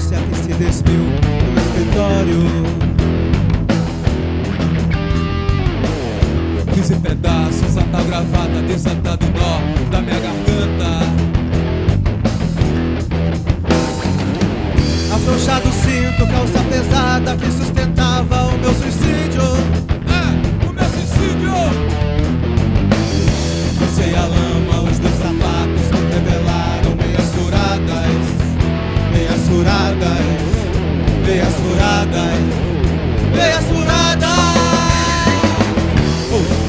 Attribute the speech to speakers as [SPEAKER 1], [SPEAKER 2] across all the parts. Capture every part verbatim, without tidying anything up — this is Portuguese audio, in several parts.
[SPEAKER 1] consciência que se despiu no escritório.
[SPEAKER 2] Fiz em pedaços a tal gravata, desatado o nó da minha garganta.
[SPEAKER 1] Afrouxado o cinto, calça pesada que sustentava o meu suicídio.
[SPEAKER 2] É, o meu suicídio!
[SPEAKER 1] Passei a lama, os dois sapatos que revelaram meias furadas. Meias furadas, meias furadas, meias furadas. Oh.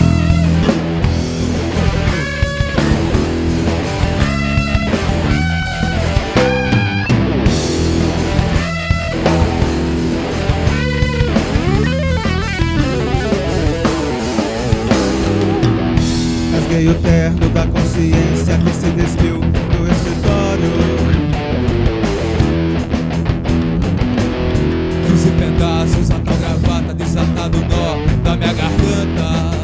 [SPEAKER 1] Rasguei o terno da consciência que se despiu do escritório.
[SPEAKER 2] Fiz em pedaços a tal gravata, desatado o nó da minha garganta.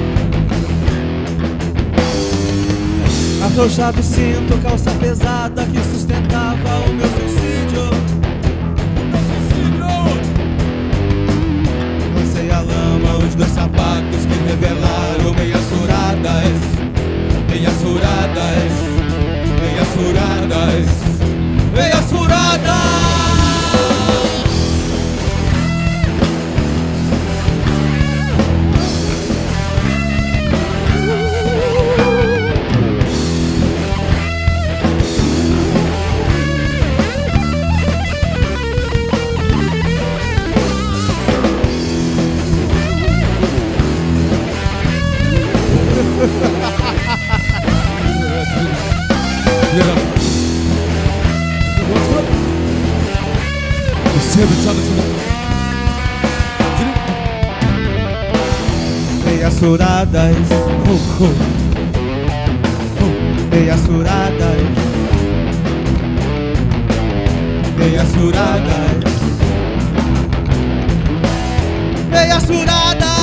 [SPEAKER 1] Afrouxado o cinto, calça pesada que sustentava o meu suicídio.
[SPEAKER 2] O meu suicídio!
[SPEAKER 1] Lancei a lama, os dois sapatos que revelaram meias furadas. Meias furadas, meias furadas, meias furadas. Meias furadas, uh, uh. Uh. Meias furadas, meias furadas, meias furadas.